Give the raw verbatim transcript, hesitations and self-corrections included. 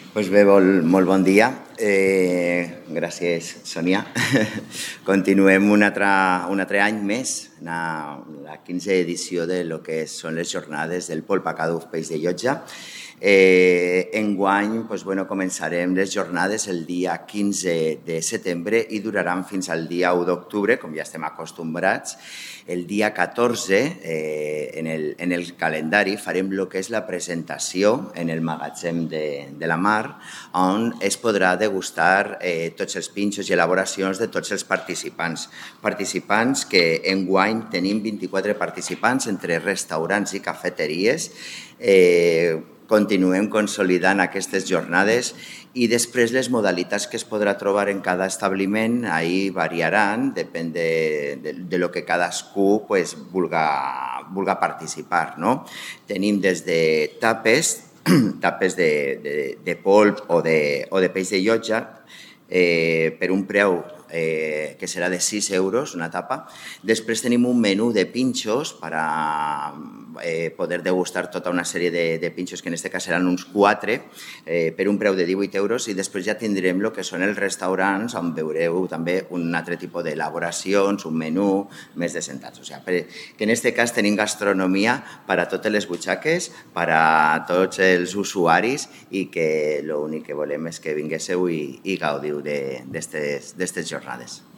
Pues bé, molt, molt bon dia. Eh, gràcies, Sònia. Continuem un altre, un altre any més, la, la quinzena edició de lo que són les jornades del Polpa Caduf Peix de Llotja. Eh, enguany pues, bueno, començarem les jornades el dia quinze de setembre i duraran fins al dia u d'octubre, com ja estem acostumbrats. El dia catorze, eh, en, el, en el calendari, farem el que és la presentació en el magatzem de, de la Mar, on es podrà degustar eh, tots els pinxos i elaboracions de tots els participants. Participants que enguany tenim vint-i-quatre participants entre restaurants i cafeteries. Eh, Continuem consolidant aquestes jornades i després les modalitats que es podrà trobar en cada establiment ahí variaran, depèn de, de, de lo que cadascú pues, vulga, vulga participar. No? Tenim des de tapes, tapes de, de, de polp o de, o de peix de llotja, eh, per un preu eh, que serà de sis euros una tapa. Després tenim un menú de pinxos per a eh, poder degustar tota una sèrie de, de pinxos, que en aquest cas seran uns quatre, eh, per un preu de divuit euros, i després ja tindrem el que són els restaurants, on veureu també un altre tipus d'elaboracions, un menú més de sentats. O sigui, que en aquest cas tenim gastronomia per a totes les butxaques, per a tots els usuaris, i que l'únic que volem és que vinguéssiu i, i gaudiu d'aquestes jornades.